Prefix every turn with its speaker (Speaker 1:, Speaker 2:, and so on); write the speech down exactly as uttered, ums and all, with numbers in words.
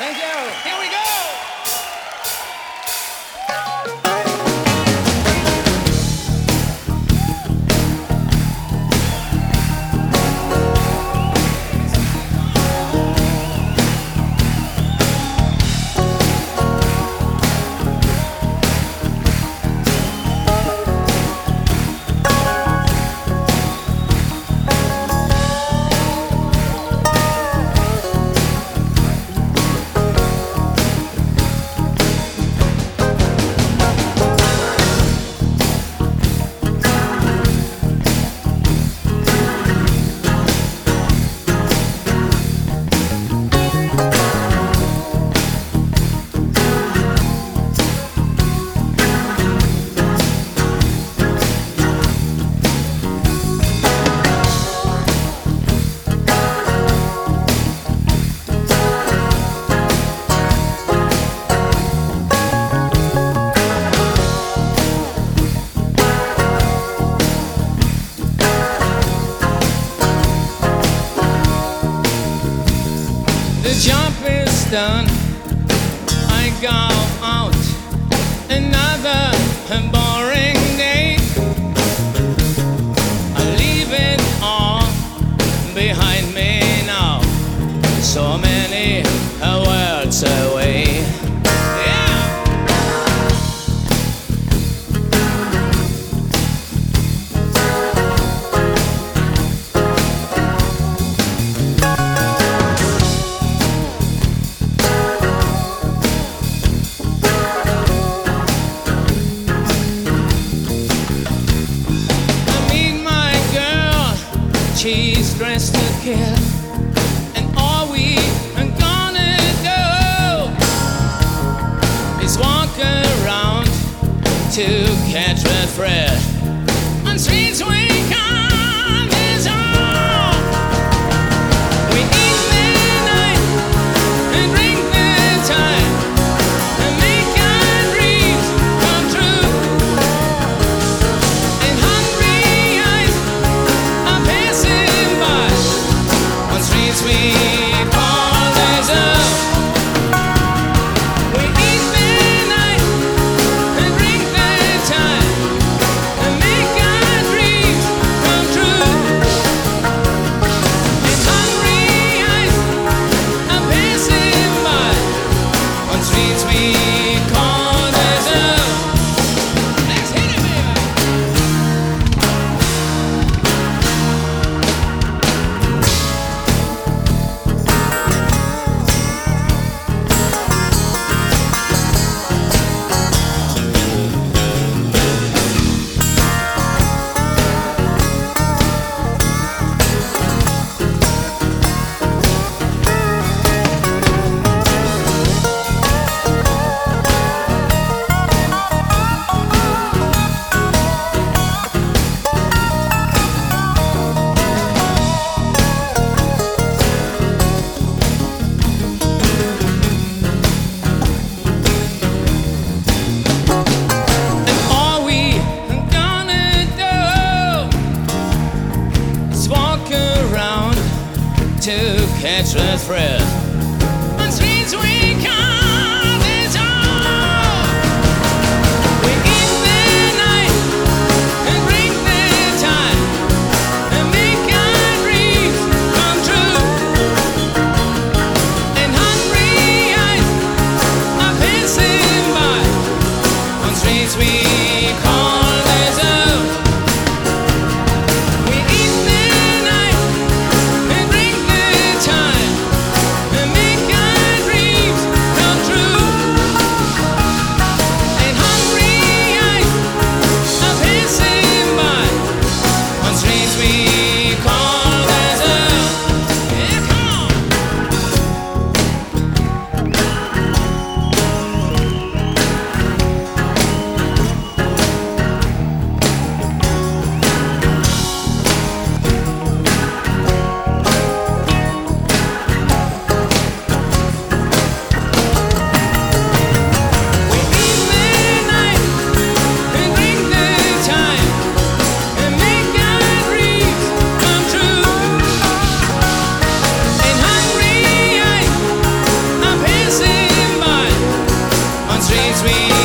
Speaker 1: Thank you. Here we go. The job is done. I go out. Another boring day. I leave it all behind me now. So many worlds away. Yeah. She's dressed to kill, and all we are gonna do is walk around to catch that thread on streets we come is all. We eat midnight and drink the time and make our dreams come true. And hungry eyes are passing by on streets we call desert. We eat midnight and drink the time and make our dreams come true. And hungry eyes are passing by on streets we call desert. Let's hit it, baby. To catch the thread on streets we come is all. We eat the night and drink the time and make our dreams come true. And hungry eyes are passing by on streets we call desert. We eat the night and drink the time streets we